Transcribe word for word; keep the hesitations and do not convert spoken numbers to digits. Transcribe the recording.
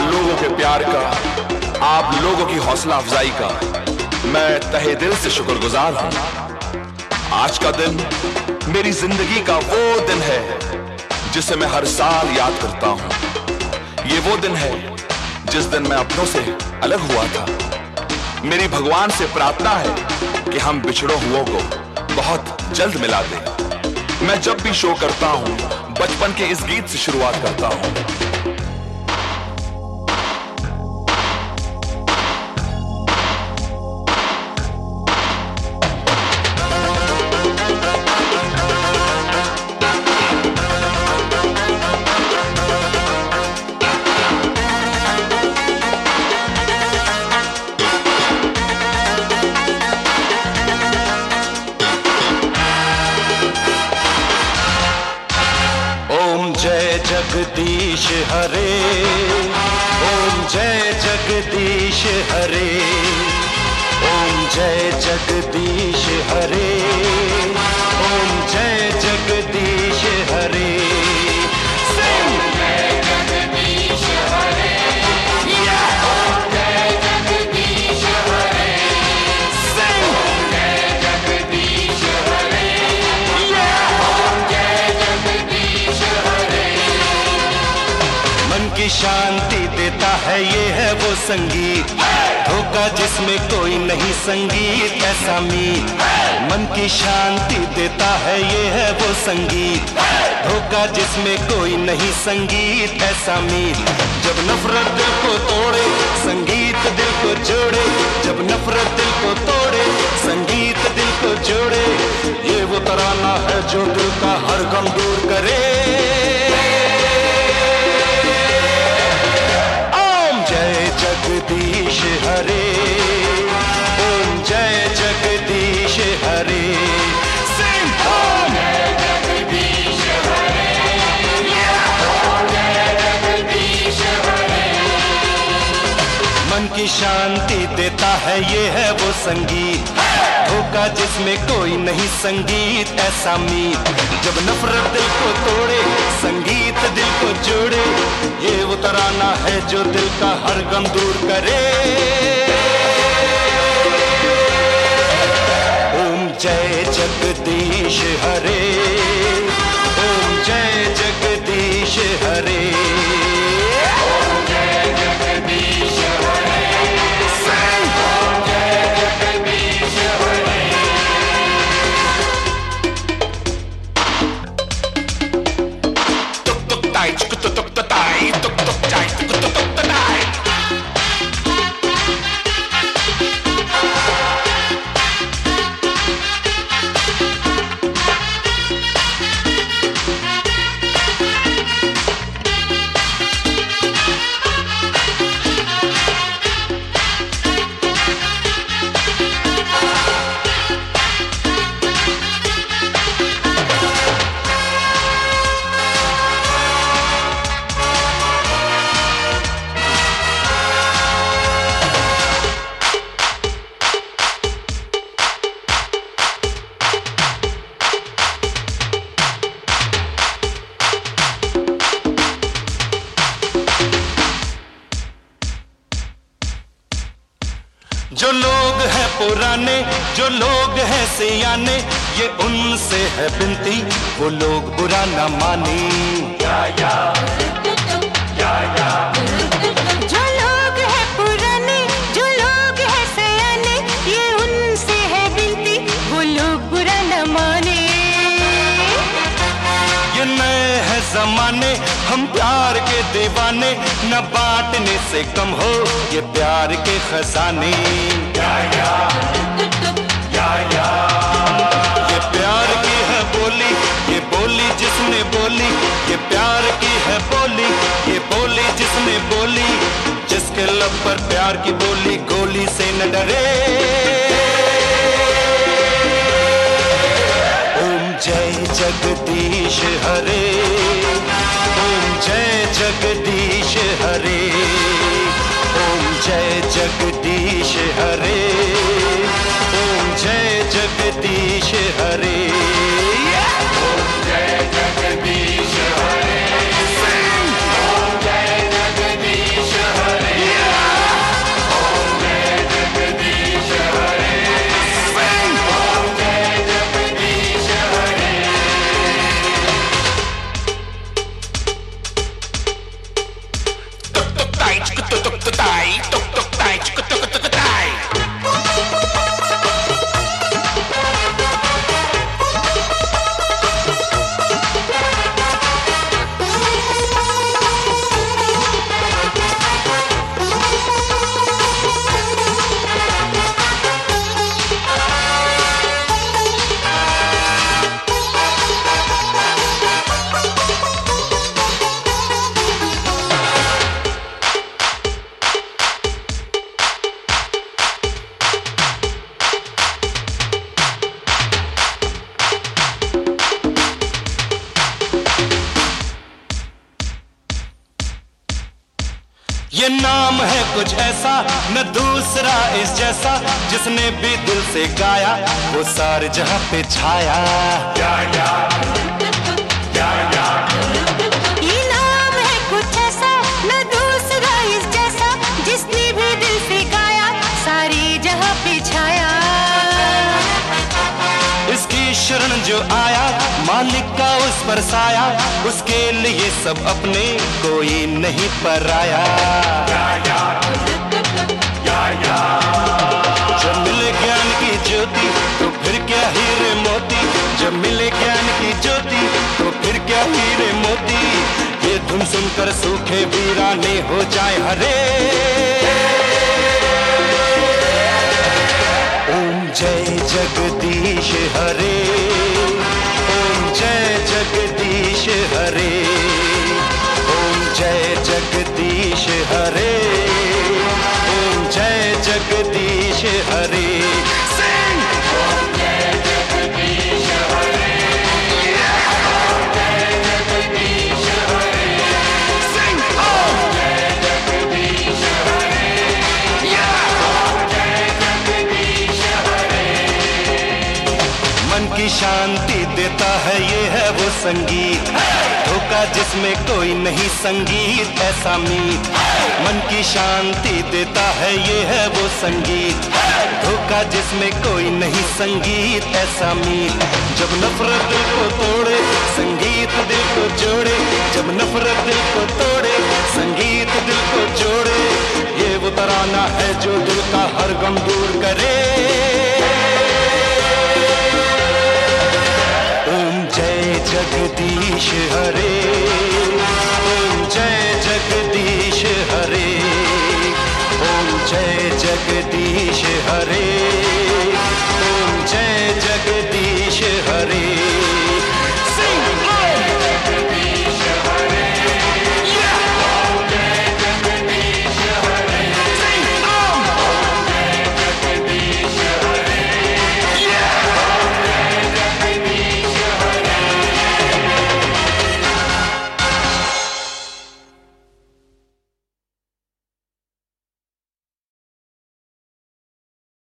लोगों के प्यार का, आप लोगों की हौसला अफजाई का मैं तहे दिल से शुक्रगुजार हूं। आज का दिन मेरी जिंदगी का वो दिन है जिसे मैं हर साल याद करता हूं। ये वो दिन है जिस दिन मैं अपनों से अलग हुआ था। मेरी भगवान से प्रार्थना है कि हम बिछड़ो हुओं को बहुत जल्द मिला दें। मैं जब भी शो करता हूं बचपन के इस गीत से शुरुआत करता हूं। जगदीश हरे, ओम जय जगदीश हरे, ओम जय जगदीश हरे, ओम जय जगदीश हरे। ओम जय जगदीश हरे, ओम जय जगदीश हरे, ओम जय जगदीश हरे, ओम जय जगदीश हरे। मन की शांति देता है ये है वो संगीत, धोखा जिसमें कोई नहीं संगीत ऐसा मीत। मन की शांति देता है ये है वो संगीत, धोखा जिसमें कोई नहीं संगीत ऐसा मीत। जब नफरत दिल को तोड़े संगीत दिल को जोड़े, जब नफरत दिल को तोड़े संगीत दिल को जोड़े। ये वो तराना है जो दिल का हर गम दूर करे। जगदीश हरे, ओम जय जगदीश हरे, ओम जय जगदीश हरे, ओम जय जगदीश हरे। मन की शांति देता है ये है वो संगीत, धोखा जिसमें कोई नहीं संगीत ऐसा मीत। जब नफरत दिल को तोड़े संगीत दिल को जोड़े, ये वो तराना है जो दिल का हर गम दूर करे। ओम जय जगदीश हरे, ओम जय जगदीश हरे, ओम जय जगदीश हरे, ओम जय जगदीश हरे। तुक तुक ताई चुक तुक तुक ताई तुक तुक चाई तुक तुक तुक ताई। जो लोग हैं पुराने जो लोग हैं सियाने, ये उनसे है बिनती वो लोग बुरा न माने। या या या या। जो लोग हैं पुराने जो लोग हैं सियाने, ये उनसे है बिनती वो लोग बुरा न माने। ये नए हैं जमाने हम प्यार के दीवाने, न बांटने से कम हो ये प्यार के खजाने। या या या या। ये प्यार की है बोली ये बोली जिसने बोली, ये प्यार की है बोली ये बोली जिसने बोली। जिसके लब पर प्यार की बोली गोली से न डरे। ओम जय जगदीश हरे, ओम जय जगदीश हरे, ओम जय जगदीश हरे, ओम जय जगदीश हरे, ओम जय जगदीश हरे, ओम जय जगदीश हरे। नाम है कुछ ऐसा न दूसरा इस जैसा, जिसने भी दिल से गाया वो सारे जहां पे छाया। या, या, या, या। ये नाम है कुछ ऐसा न दूसरा इस जैसा, जिसने भी दिल से गाया सारी जहां पे छाया। इसकी शरण जो आया मालिक का उस पर साया, उसके लिए सब अपने कोई नहीं पराया। या, या, या, या। जब मिले ज्ञान की ज्योति तो फिर क्या हीरे मोती, जब मिले ज्ञान की ज्योति तो फिर क्या हीरे मोती। ये धुन सुनकर सूखे वीराने हो जाए हरे। ओम जय जगदीश हरे, ओम जय जगदीश हरे, ओम जय जगदीश हरे, ओम जय जगदीश हरे। सिंह ओम जय जगदीश हरे, ओम जय जगदीश हरे, सिंह ओम जय जगदीश हरे, ओम जय जगदीश हरे। मन की शांति देता है ये है वो संगीत, धोखा जिसमें कोई नहीं संगीत ऐसा मीत। मन की शांति देता है ये है वो संगीत, धोखा जिसमें कोई नहीं संगीत ऐसा मीत। जब नफरत दिल को तोड़े संगीत दिल को जोड़े, जब नफरत दिल को तोड़े संगीत दिल को जोड़े। ये वो तराना है जो दिल का हर गम दूर करे। ओम जय जगदीश हरे, ओम जय जगदीश हरे, ओम जय जगदीश